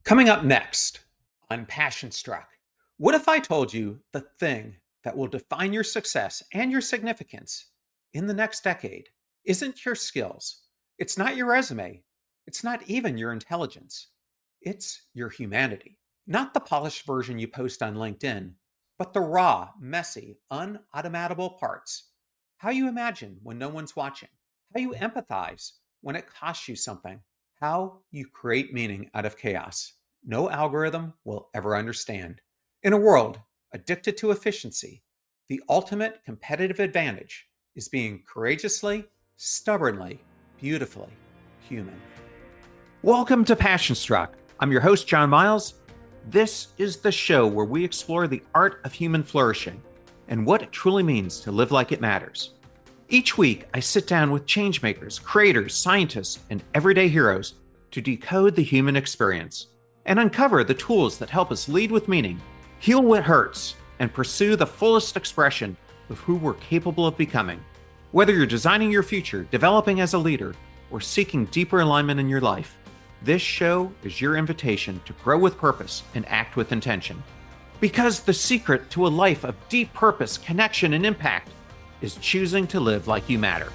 Coming up next on Passion Struck, what if I told you the thing that will define your success and your significance in the next decade isn't your skills, it's not your resume, it's not even your intelligence, it's your humanity. Not the polished version you post on LinkedIn, but the raw, messy, unautomatable parts. How you imagine when no one's watching, how you empathize when it costs you something, how you create meaning out of chaos. No algorithm will ever understand. In a world addicted to efficiency, the ultimate competitive advantage is being courageously, stubbornly, beautifully human. Welcome to Passion Struck. I'm your host, John Miles. This is the show where we explore the art of human flourishing and what it truly means to live like it matters. Each week, I sit down with changemakers, creators, scientists, and everyday heroes to decode the human experience and uncover the tools that help us lead with meaning, heal what hurts, and pursue the fullest expression of who we're capable of becoming. Whether you're designing your future, developing as a leader, or seeking deeper alignment in your life, this show is your invitation to grow with purpose and act with intention. Because the secret to a life of deep purpose, connection, and impact is choosing to live like you matter.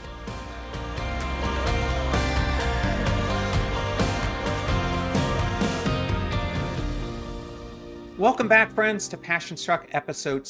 Welcome back, friends, to Passion Struck episode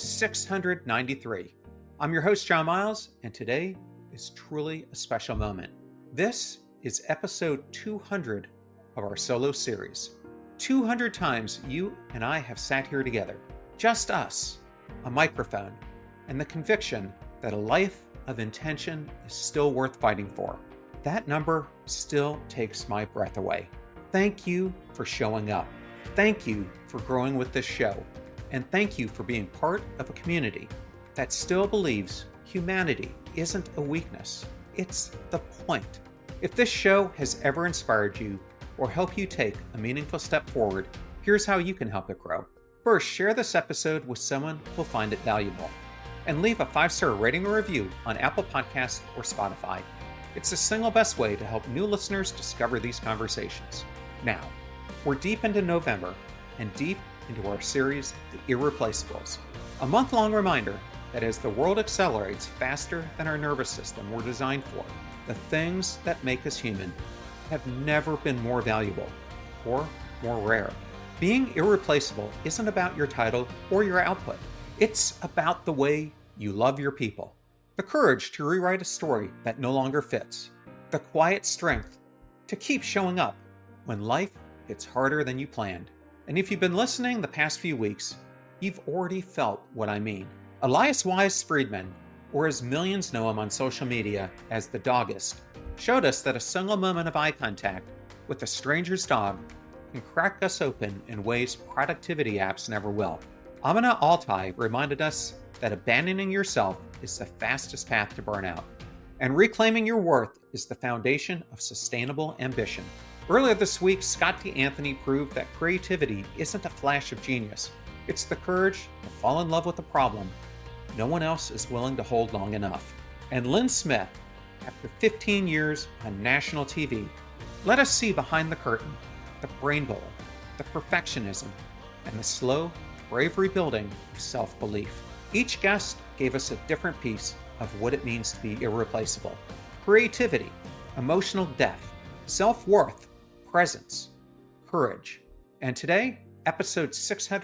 693. I'm your host, John Miles, and today is truly a special moment. This is episode 200 of our solo series. 200 times you and I have sat here together, just us, a microphone, and the conviction that a life of intention is still worth fighting for. That number still takes my breath away. Thank you for showing up. Thank you for growing with this show. And thank you for being part of a community that still believes humanity isn't a weakness. It's the point. If this show has ever inspired you or helped you take a meaningful step forward, here's how you can help it grow. First, share this episode with someone who'll find it valuable. And leave a 5-star rating or review on Apple Podcasts or Spotify. It's the single best way to help new listeners discover these conversations. Now, we're deep into November and deep into our series, The Irreplaceables, a month-long reminder that as the world accelerates faster than our nervous system we're designed for, the things that make us human have never been more valuable or more rare. Being irreplaceable isn't about your title or your output. It's about the way you love your people, the courage to rewrite a story that no longer fits, the quiet strength to keep showing up when life hits harder than you planned. And if you've been listening the past few weeks, you've already felt what I mean. Elias Wise Friedman, or as millions know him on social media as the Doggist, showed us that a single moment of eye contact with a stranger's dog can crack us open in ways productivity apps never will. Amina Altai reminded us that abandoning yourself is the fastest path to burnout, and reclaiming your worth is the foundation of sustainable ambition. Earlier this week, Scott D. Anthony proved that creativity isn't a flash of genius. It's the courage to fall in love with a problem no one else is willing to hold long enough. And Lynn Smith, after 15 years on national TV, let us see behind the curtain, the brain bowl, the perfectionism, and the slow, brave rebuilding of self-belief. Each guest gave us a different piece of what it means to be irreplaceable. Creativity, emotional depth, self-worth, presence, courage. And today, episode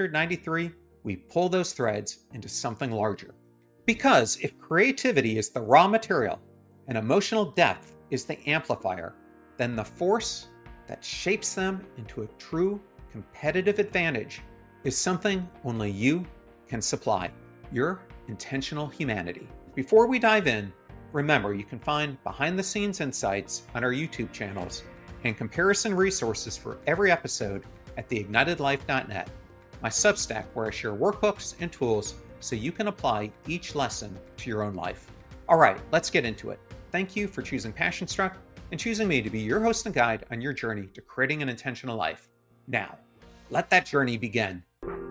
693, we pull those threads into something larger. Because if creativity is the raw material and emotional depth is the amplifier, then the force that shapes them into a true competitive advantage is something only you can supply, your intentional humanity. Before we dive in, remember you can find behind-the-scenes insights on our YouTube channels and comparison resources for every episode at theignitedlife.net, my Substack where I share workbooks and tools so you can apply each lesson to your own life. All right, let's get into it. Thank you for choosing Passion Struck and choosing me to be your host and guide on your journey to creating an intentional life. Now, let that journey begin.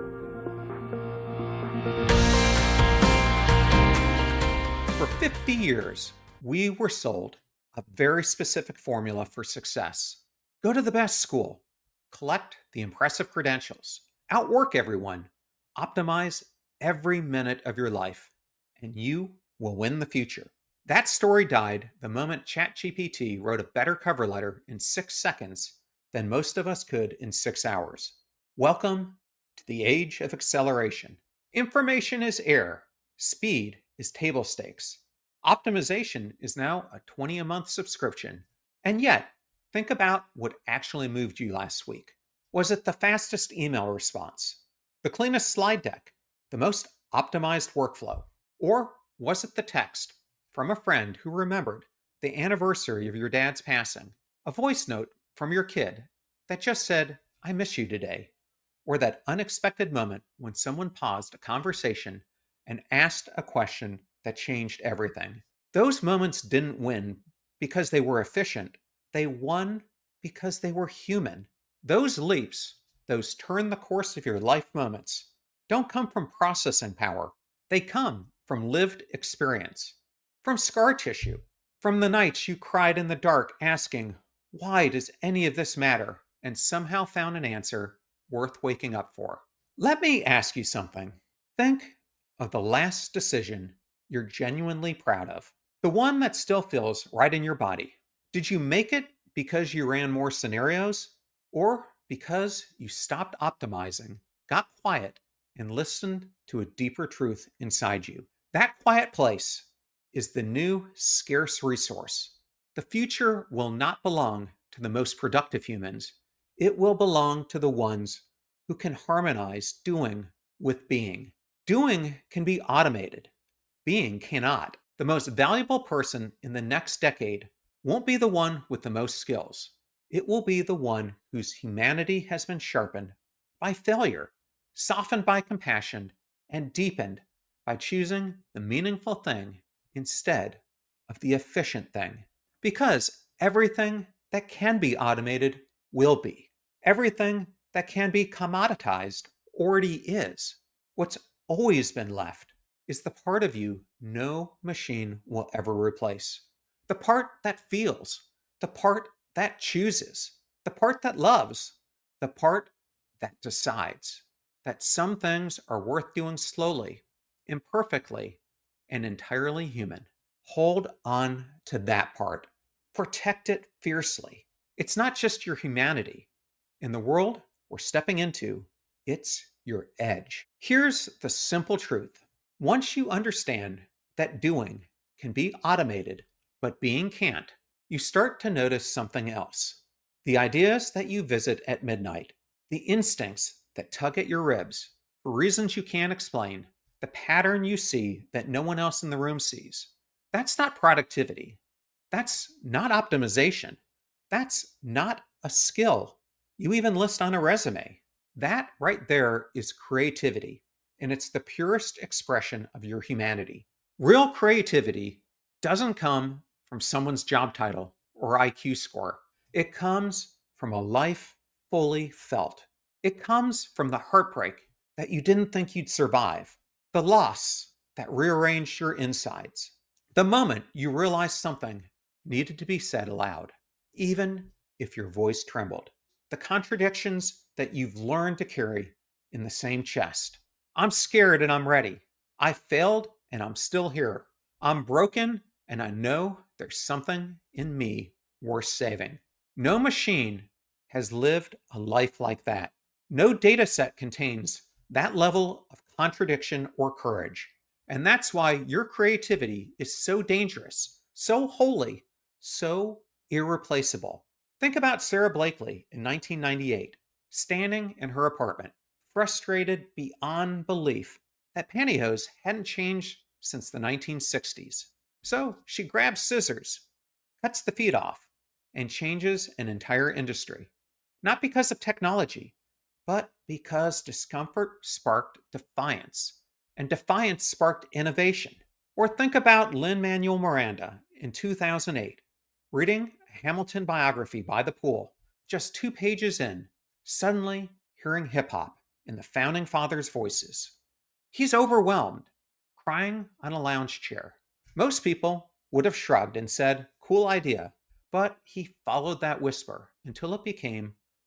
For 50 years, we were sold a very specific formula for success. Go to the best school, collect the impressive credentials, outwork everyone, optimize every minute of your life, and you will win the future. That story died the moment ChatGPT wrote a better cover letter in 6 seconds than most of us could in 6 hours. Welcome to the age of acceleration. Information is air, speed is table stakes. Optimization is now a 20 a month subscription. And yet, think about what actually moved you last week. Was it the fastest email response, the cleanest slide deck, the most optimized workflow? Or was it the text from a friend who remembered the anniversary of your dad's passing, a voice note from your kid that just said, "I miss you today," or that unexpected moment when someone paused a conversation and asked a question that changed everything? Those moments didn't win because they were efficient, they won because they were human. Those leaps, those turn the course of your life moments, don't come from processing power. They come from lived experience, from scar tissue, from the nights you cried in the dark asking, "Why does any of this matter?" and somehow found an answer worth waking up for. Let me ask you something. Think of the last decision you're genuinely proud of, the one that still feels right in your body. Did you make it because you ran more scenarios, or because you stopped optimizing, got quiet, and listened to a deeper truth inside you? That quiet place is the new scarce resource. The future will not belong to the most productive humans. It will belong to the ones who can harmonize doing with being. Doing can be automated, being cannot. The most valuable person in the next decade won't be the one with the most skills. It will be the one whose humanity has been sharpened by failure, softened by compassion, and deepened by choosing the meaningful thing instead of the efficient thing. Because everything that can be automated will be. Everything that can be commoditized already is. What's always been left is the part of you no machine will ever replace. The part that feels, the part that chooses, the part that loves, the part that decides that some things are worth doing slowly, imperfectly, and entirely human. Hold on to that part. Protect it fiercely. It's not just your humanity. In the world we're stepping into, it's your edge. Here's the simple truth. Once you understand that doing can be automated, but being can't, you start to notice something else. The ideas that you visit at midnight, the instincts that tug at your ribs for reasons you can't explain, the pattern you see that no one else in the room sees. That's not productivity. That's not optimization. That's not a skill you even list on a resume. That right there is creativity, and it's the purest expression of your humanity. Real creativity doesn't come from someone's job title or IQ score. It comes from a life fully felt. It comes from the heartbreak that you didn't think you'd survive, the loss that rearranged your insides, the moment you realized something needed to be said aloud, even if your voice trembled, the contradictions that you've learned to carry in the same chest. I'm scared and I'm ready. I failed and I'm still here. I'm broken and I know there's something in me worth saving. No machine has lived a life like that. No data set contains that level of contradiction or courage. And that's why your creativity is so dangerous, so holy, so irreplaceable. Think about Sarah Blakely in 1998, standing in her apartment, frustrated beyond belief that pantyhose hadn't changed since the 1960s. So she grabs scissors, cuts the feet off, and changes an entire industry. Not because of technology, but because discomfort sparked defiance, and defiance sparked innovation. Or think about Lin-Manuel Miranda in 2008, reading a Hamilton biography by the pool, just 2 pages in, suddenly hearing hip hop in the founding fathers' voices. He's overwhelmed, crying on a lounge chair. Most people would have shrugged and said, "Cool idea," but he followed that whisper until it became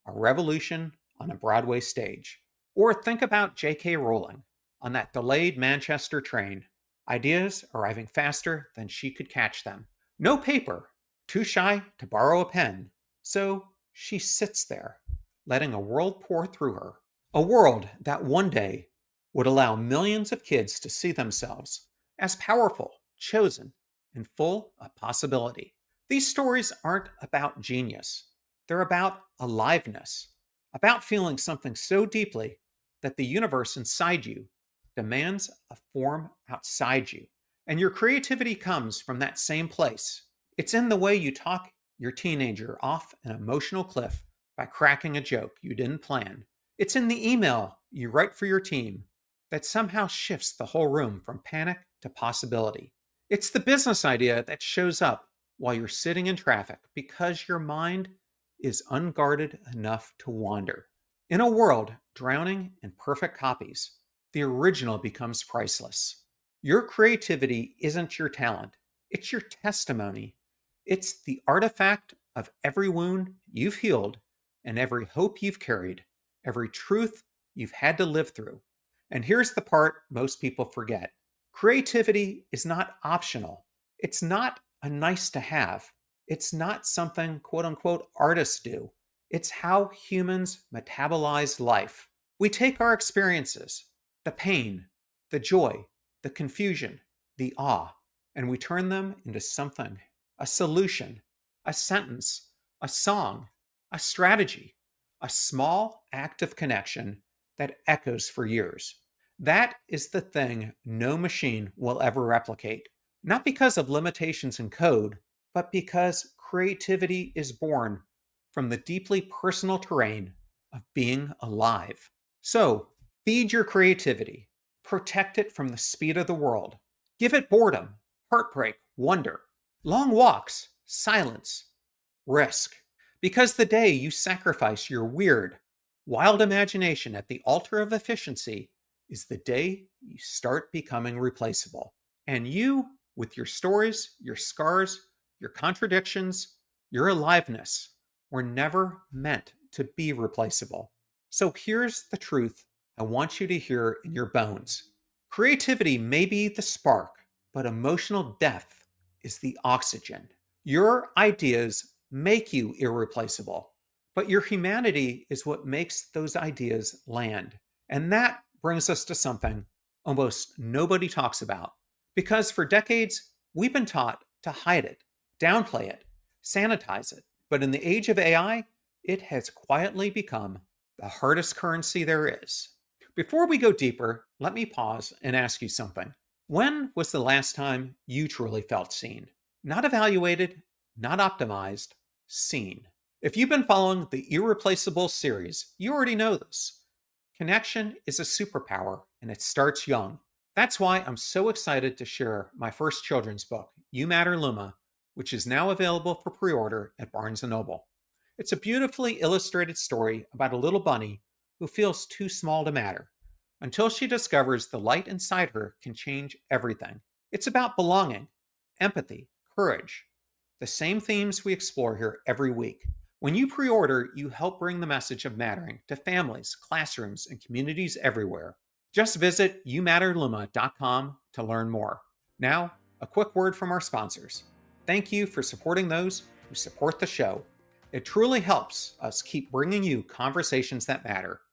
a revolution on a Broadway stage. Or think about J.K. Rowling on that delayed Manchester train, ideas arriving faster than she could catch them. No paper, too shy to borrow a pen. So she sits there, letting a world pour through her. A world that one day would allow millions of kids to see themselves as powerful, chosen, and full of possibility. These stories aren't about genius, they're about aliveness, about feeling something so deeply that the universe inside you demands a form outside you. And your creativity comes from that same place. It's in the way you talk your teenager off an emotional cliff by cracking a joke you didn't plan. It's in the email you write for your team that somehow shifts the whole room from panic to possibility. It's the business idea that shows up while you're sitting in traffic because your mind is unguarded enough to wander. In a world drowning in perfect copies, the original becomes priceless. Your creativity isn't your talent, it's your testimony. It's the artifact of every wound you've healed and every hope you've carried, every truth you've had to live through. And here's the part most people forget: creativity is not optional, it's not a nice to have, it's not something quote unquote artists do. It's how humans metabolize life. We take our experiences, the pain, the joy, the confusion, the awe, and we turn them into something: a solution, a sentence, a song, a strategy, a small act of connection that echoes for years. That is the thing no machine will ever replicate, not because of limitations in code, but because creativity is born from the deeply personal terrain of being alive. So, feed your creativity, protect it from the speed of the world, give it boredom, heartbreak, wonder, long walks, silence, risk. Because the day you sacrifice your weird, wild imagination at the altar of efficiency is the day you start becoming replaceable. And you, with your stories, your scars, your contradictions, your aliveness, were never meant to be replaceable. So here's the truth I want you to hear in your bones: creativity may be the spark, but emotional depth is the oxygen. Your ideas make you irreplaceable, but your humanity is what makes those ideas land. And that brings us to something almost nobody talks about, because for decades, we've been taught to hide it, downplay it, sanitize it. But in the age of AI, it has quietly become the hardest currency there is. Before we go deeper, let me pause and ask you something. When was the last time you truly felt seen? Not evaluated, not optimized, seen. If you've been following the Irreplaceable series, you already know this. Connection is a superpower, and it starts young. That's why I'm so excited to share my first children's book, You Matter Luma, which is now available for pre-order at Barnes & Noble. It's a beautifully illustrated story about a little bunny who feels too small to matter until she discovers the light inside her can change everything. It's about belonging, empathy, courage, the same themes we explore here every week. When you pre order, you help bring the message of mattering to families, classrooms, and communities everywhere. Just visit youmatterluma.com to learn more. Now, a quick word from our sponsors. Thank you for supporting those who support the show. It truly helps us keep bringing you conversations that matter.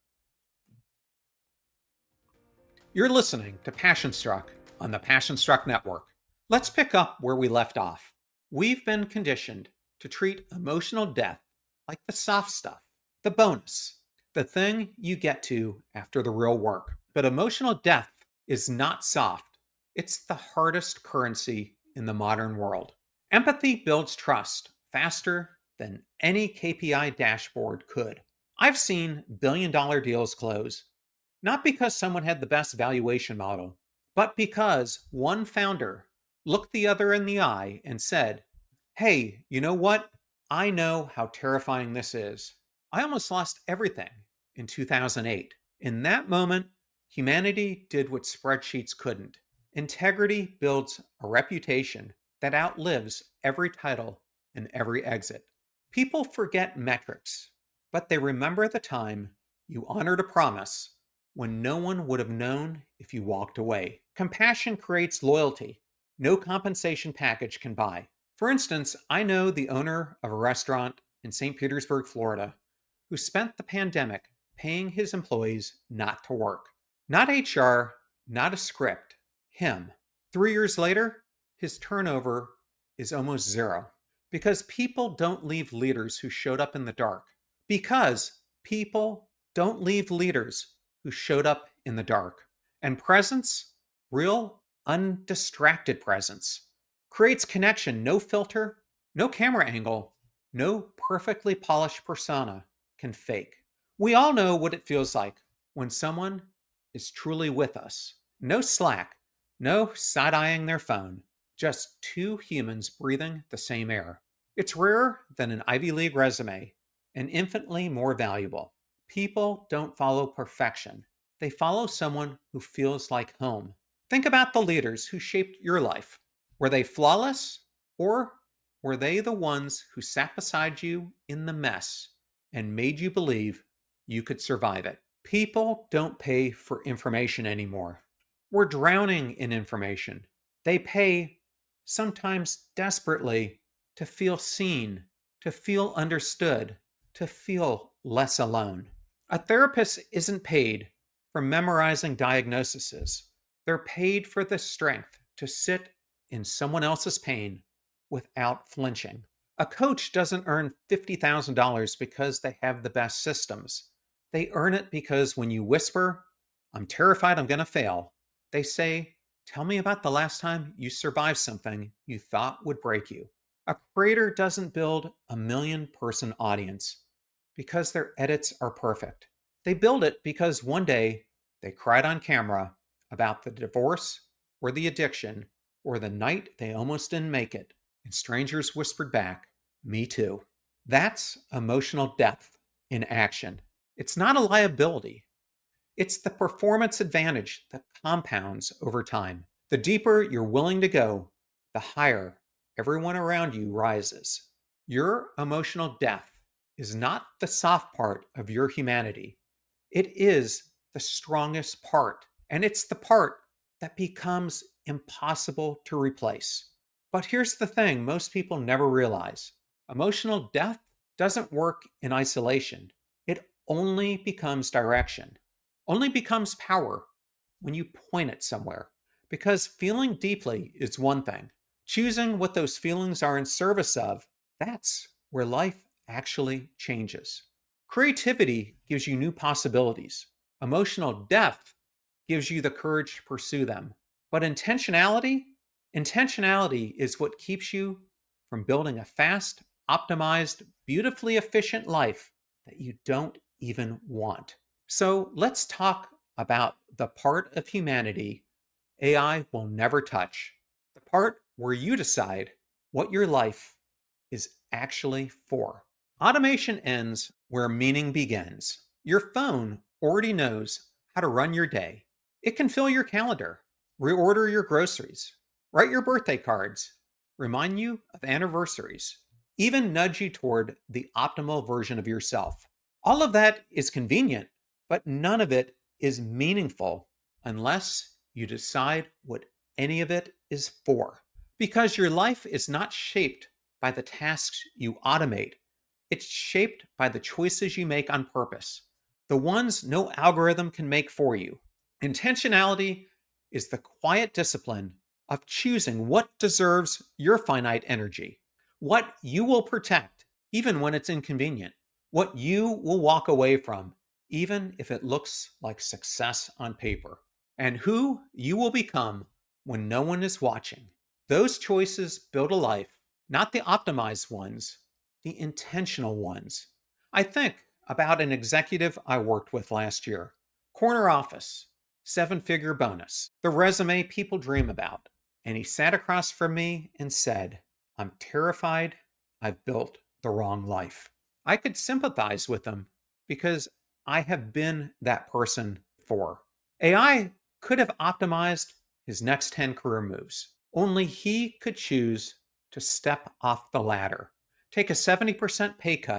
You're listening to Passion Struck on the Passion Struck Network. Let's pick up where we left off. We've been conditioned to treat emotional death like the soft stuff, the bonus, the thing you get to after the real work. But emotional death is not soft. It's the hardest currency in the modern world. Empathy builds trust faster than any KPI dashboard could. I've seen billion-dollar deals close, not because someone had the best valuation model, but because one founder looked the other in the eye and said, "Hey, you know what? I know how terrifying this is. I almost lost everything in 2008. In that moment, humanity did what spreadsheets couldn't. Integrity builds a reputation that outlives every title and every exit. People forget metrics, but they remember the time you honored a promise when no one would have known if you walked away. Compassion creates loyalty no compensation package can buy. For instance, I know the owner of a restaurant in St. Petersburg, Florida, who spent the pandemic paying his employees not to work. Not HR, not a script, him. 3 years later, his turnover is almost zero because people don't leave leaders who showed up in the dark. Because people don't leave leaders who showed up in the dark. And presence, real, undistracted presence, creates connection no filter, no camera angle, no perfectly polished persona can fake. We all know what it feels like when someone is truly with us. No slack, no side eyeing their phone, just two humans breathing the same air. It's rarer than an Ivy League resume and infinitely more valuable. People don't follow perfection, they follow someone who feels like home. Think about the leaders who shaped your life. Were they flawless, or were they the ones who sat beside you in the mess and made you believe you could survive it? People don't pay for information anymore. We're drowning in information. They pay, sometimes desperately, to feel seen, to feel understood, to feel less alone. A therapist isn't paid for memorizing diagnoses. They're paid for the strength to sit in someone else's pain without flinching. A coach doesn't earn $50,000 because they have the best systems. They earn it because when you whisper, "I'm terrified I'm going to fail," they say, "Tell me about the last time you survived something you thought would break you." A creator doesn't build a million-person audience because their edits are perfect. They build it because one day they cried on camera about the divorce or the addiction or the night they almost didn't make it, and strangers whispered back, "Me too." That's emotional depth in action. It's not a liability. It's the performance advantage that compounds over time. The deeper you're willing to go, the higher everyone around you rises. Your emotional depth is not the soft part of your humanity. It is the strongest part, and it's the part that becomes impossible to replace. But here's the thing most people never realize: emotional depth doesn't work in isolation. It only becomes direction, only becomes power when you point it somewhere. Because feeling deeply is one thing, choosing what those feelings are in service of, that's where life actually changes. Creativity gives you new possibilities. Emotional depth gives you the courage to pursue them. But intentionality is what keeps you from building a fast, optimized, beautifully efficient life that you don't even want. So let's talk about the part of humanity AI will never touch, the part where you decide what your life is actually for. Automation ends where meaning begins. Your phone already knows how to run your day. It can fill your calendar, reorder your groceries, write your birthday cards, remind you of anniversaries, even nudge you toward the optimal version of yourself. All of that is convenient, but none of it is meaningful unless you decide what any of it is for. Because your life is not shaped by the tasks you automate, it's shaped by the choices you make on purpose, the ones no algorithm can make for you. Intentionality is the quiet discipline of choosing what deserves your finite energy, what you will protect, even when it's inconvenient, what you will walk away from, even if it looks like success on paper, and who you will become when no one is watching. Those choices build a life, not the optimized ones, the intentional ones. I think about an executive I worked with last year. Corner office, seven-figure bonus, the resume people dream about. And he sat across from me and said, "I'm terrified I've built the wrong life." I could sympathize with him because I have been that person before. AI could have optimized his next 10 career moves. Only he could choose to step off the ladder, take a 70% pay cut,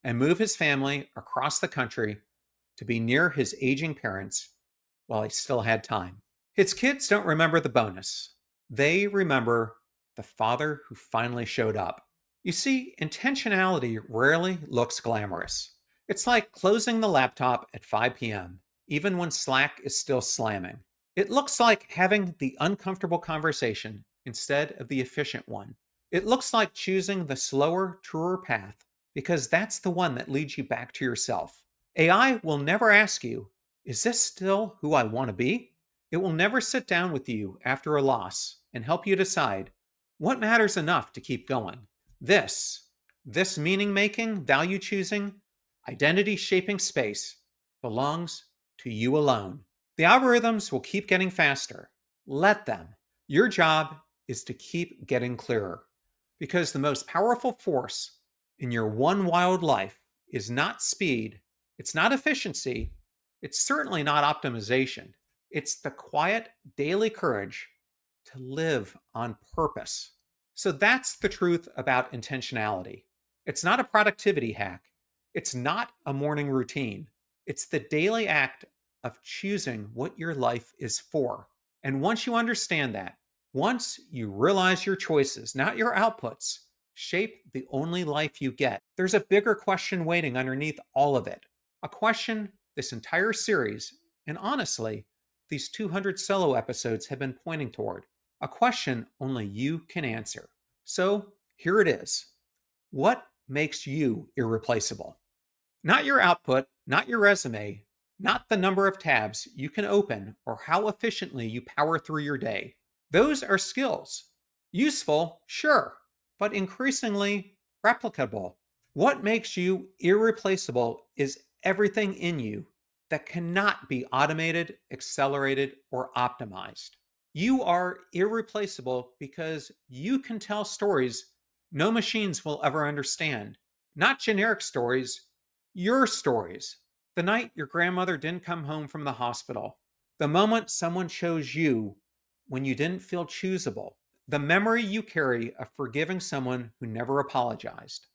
and move his family across the country to be near his aging parents while he still had time. His kids don't remember the bonus. They remember the father who finally showed up. You see, intentionality rarely looks glamorous. It's like closing the laptop at 5 p.m., even when Slack is still slamming. It looks like having the uncomfortable conversation instead of the efficient one. It looks like choosing the slower, truer path because that's the one that leads you back to yourself. AI will never ask you, is this still who I want to be? It will never sit down with you after a loss and help you decide what matters enough to keep going. This meaning making, value choosing, identity shaping space belongs to you alone. The algorithms will keep getting faster. Let them. Your job is to keep getting clearer because the most powerful force in your one wild life is not speed, it's not efficiency, it's certainly not optimization. It's the quiet daily courage to live on purpose. So that's the truth about intentionality. It's not a productivity hack. It's not a morning routine. It's the daily act of choosing what your life is for. And once you understand that, once you realize your choices, not your outputs, shape the only life you get, there's a bigger question waiting underneath all of it. A question this entire series, and honestly, these 200 solo episodes have been pointing toward. A question only you can answer. So here it is. What makes you irreplaceable? Not your output, not your resume, not the number of tabs you can open or how efficiently you power through your day. Those are skills. Useful, sure, but increasingly replicable. What makes you irreplaceable is everything in you that cannot be automated, accelerated, or optimized. You are irreplaceable because you can tell stories no machines will ever understand. Not generic stories, your stories. The night your grandmother didn't come home from the hospital. The moment someone chose you when you didn't feel choosable. The memory you carry of forgiving someone who never apologized.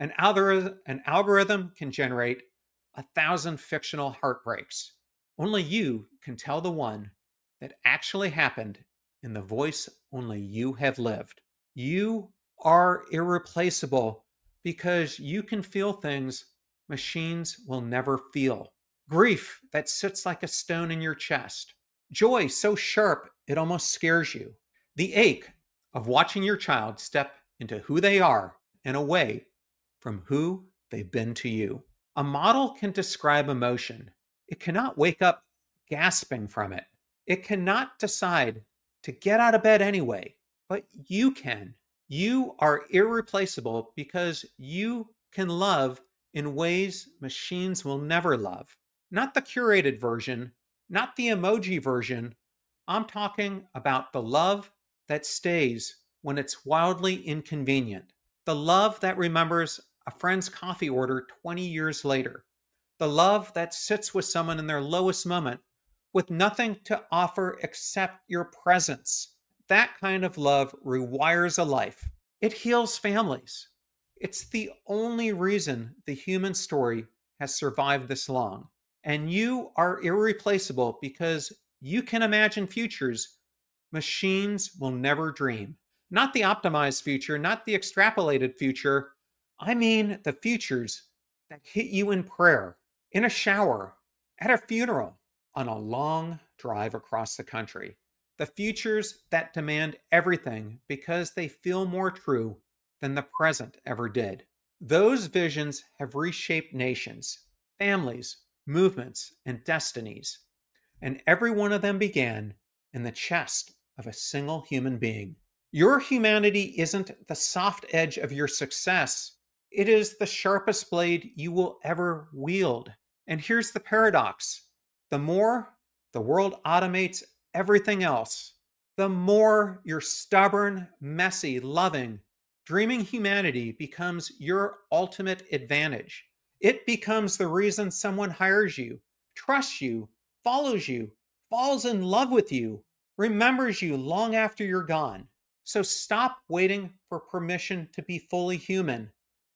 An algorithm can generate 1,000 fictional heartbreaks. Only you can tell the one that actually happened in the voice only you have lived. You are irreplaceable because you can feel things machines will never feel. Grief that sits like a stone in your chest. Joy so sharp it almost scares you. The ache of watching your child step into who they are and away from who they've been to you. A model can describe emotion. It cannot wake up gasping from it. It cannot decide to get out of bed anyway, but you can. You are irreplaceable because you can love in ways machines will never love. Not the curated version, not the emoji version. I'm talking about the love that stays when it's wildly inconvenient. The love that remembers a friend's coffee order 20 years later. The love that sits with someone in their lowest moment with nothing to offer except your presence. That kind of love rewires a life. It heals families. It's the only reason the human story has survived this long. And you are irreplaceable because you can imagine futures machines will never dream. Not the optimized future, not the extrapolated future. I mean the futures that hit you in prayer, in a shower, at a funeral, on a long drive across the country. The futures that demand everything because they feel more true than the present ever did. Those visions have reshaped nations, families, movements, and destinies. And every one of them began in the chest of a single human being. Your humanity isn't the soft edge of your success, it is the sharpest blade you will ever wield. And here's the paradox: the more the world automates everything else, the more your stubborn, messy, loving, dreaming humanity becomes your ultimate advantage. It becomes the reason someone hires you, trusts you, follows you, falls in love with you, remembers you long after you're gone. So stop waiting for permission to be fully human.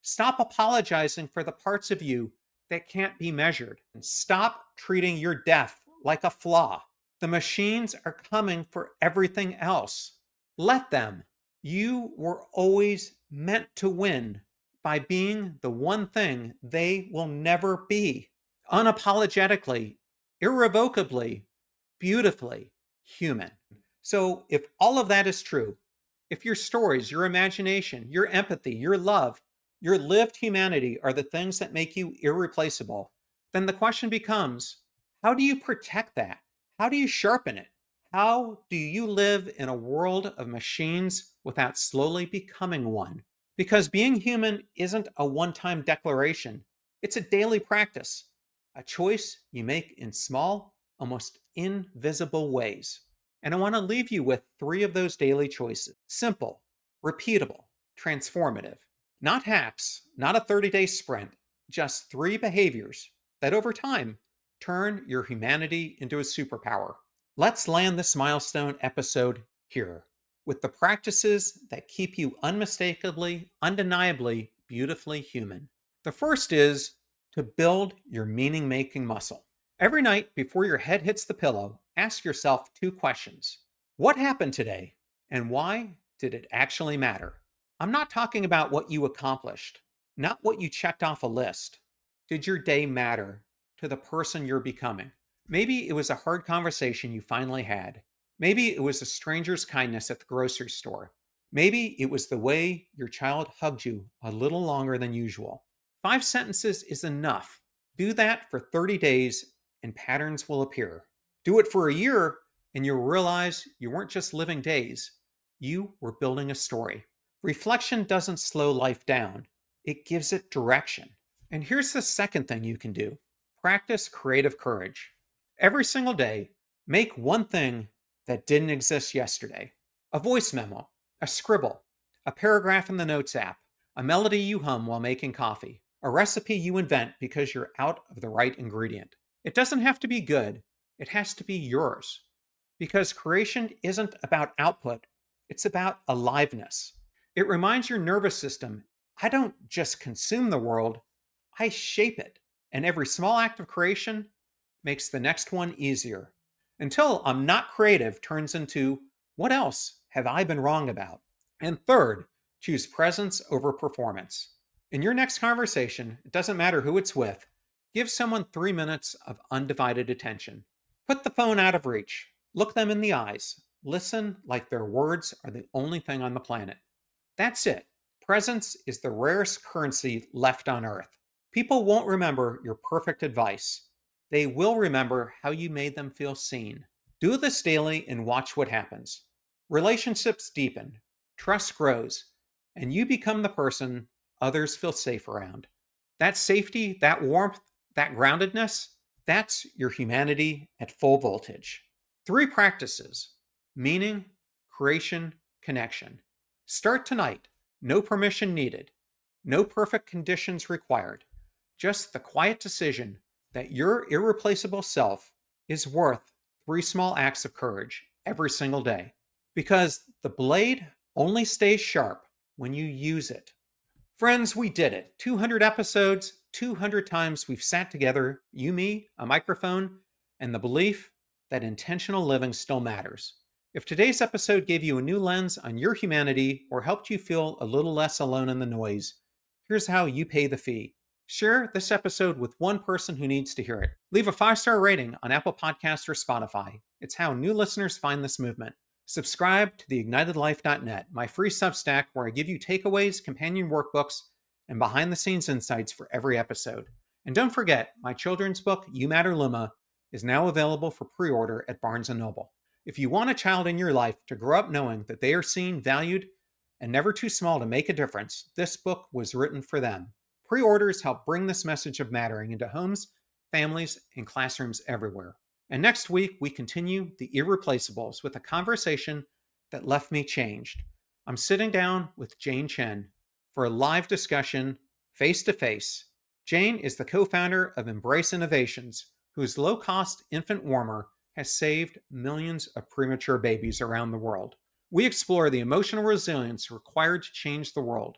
Stop apologizing for the parts of you that can't be measured. And stop treating your death like a flaw. The machines are coming for everything else. Let them. You were always meant to win by being the one thing they will never be. Unapologetically, irrevocably, beautifully human. So, if all of that is true, if your stories, your imagination, your empathy, your love, your lived humanity are the things that make you irreplaceable, then the question becomes, how do you protect that? How do you sharpen it? How do you live in a world of machines without slowly becoming one? Because being human isn't a one time declaration, it's a daily practice, a choice you make in small, almost invisible ways. And I want to leave you with three of those daily choices: simple, repeatable, transformative. Not hacks, not a 30-day sprint, just three behaviors that over time turn your humanity into a superpower. Let's land this milestone episode here with the practices that keep you unmistakably, undeniably, beautifully human. The first is to build your meaning making muscle. Every night before your head hits the pillow, ask yourself two questions: what happened today? And why did it actually matter? I'm not talking about what you accomplished, not what you checked off a list. Did your day matter to the person you're becoming? Maybe it was a hard conversation you finally had. Maybe it was a stranger's kindness at the grocery store. Maybe it was the way your child hugged you a little longer than usual. 5 sentences is enough. Do that for 30 days and patterns will appear. Do it for a year and you'll realize you weren't just living days, you were building a story. Reflection doesn't slow life down, it gives it direction. And here's the second thing you can do: practice creative courage. Every single day, make one thing that didn't exist yesterday: a voice memo, a scribble, a paragraph in the Notes app, a melody you hum while making coffee, a recipe you invent because you're out of the right ingredient. It doesn't have to be good, it has to be yours. Because creation isn't about output, it's about aliveness. It reminds your nervous system, I don't just consume the world, I shape it. And every small act of creation makes the next one easier. Until I'm not creative turns into, what else have I been wrong about? And third, choose presence over performance. In your next conversation, it doesn't matter who it's with, give someone 3 minutes of undivided attention. Put the phone out of reach. Look them in the eyes. Listen like their words are the only thing on the planet. That's it. Presence is the rarest currency left on earth. People won't remember your perfect advice. They will remember how you made them feel seen. Do this daily and watch what happens. Relationships deepen, trust grows, and you become the person others feel safe around. That safety, that warmth, that groundedness, that's your humanity at full voltage. Three practices: meaning, creation, connection. Start tonight. No permission needed. No perfect conditions required. Just the quiet decision that your irreplaceable self is worth three small acts of courage every single day. Because the blade only stays sharp when you use it. Friends, we did it. 200 episodes, 200 times we've sat together, you, me, a microphone, and the belief that intentional living still matters. If today's episode gave you a new lens on your humanity or helped you feel a little less alone in the noise, here's how you pay the fee. Share this episode with one person who needs to hear it. Leave a 5-star rating on Apple Podcasts or Spotify. It's how new listeners find this movement. Subscribe to theignitedlife.net, my free Substack where I give you takeaways, companion workbooks, and behind-the-scenes insights for every episode. And don't forget, my children's book, You Matter Luma, is now available for pre-order at Barnes & Noble. If you want a child in your life to grow up knowing that they are seen, valued, and never too small to make a difference, this book was written for them. Pre-orders help bring this message of mattering into homes, families, and classrooms everywhere. And next week, we continue The Irreplaceables with a conversation that left me changed. I'm sitting down with Jane Chen for a live discussion, face-to-face. Jane is the co-founder of Embrace Innovations, whose low-cost infant warmer has saved millions of premature babies around the world. We explore the emotional resilience required to change the world,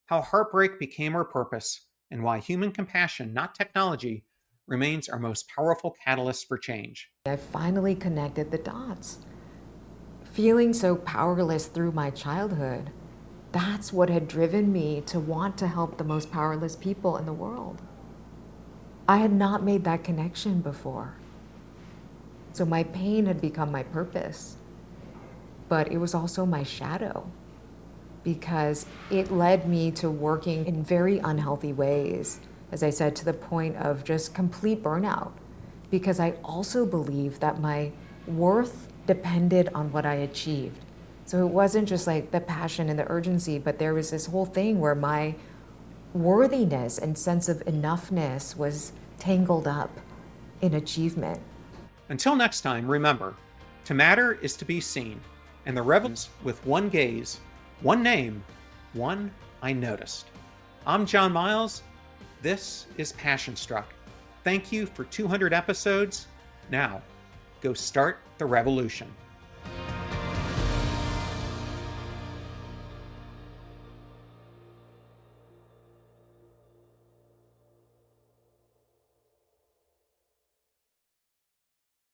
how heartbreak became our purpose, and why human compassion, not technology, remains our most powerful catalyst for change. I finally connected the dots. Feeling so powerless through my childhood, that's what had driven me to want to help the most powerless people in the world. I had not made that connection before. So my pain had become my purpose, but it was also my shadow because it led me to working in very unhealthy ways, as I said, to the point of just complete burnout, because I also believed that my worth depended on what I achieved. So it wasn't just like the passion and the urgency, but there was this whole thing where my worthiness and sense of enoughness was tangled up in achievement. Until next time, remember, to matter is to be seen, and the reverence with one gaze, one name, one I noticed. I'm John Miles. This is Passion Struck. Thank you for 200 episodes. Now, go start the revolution.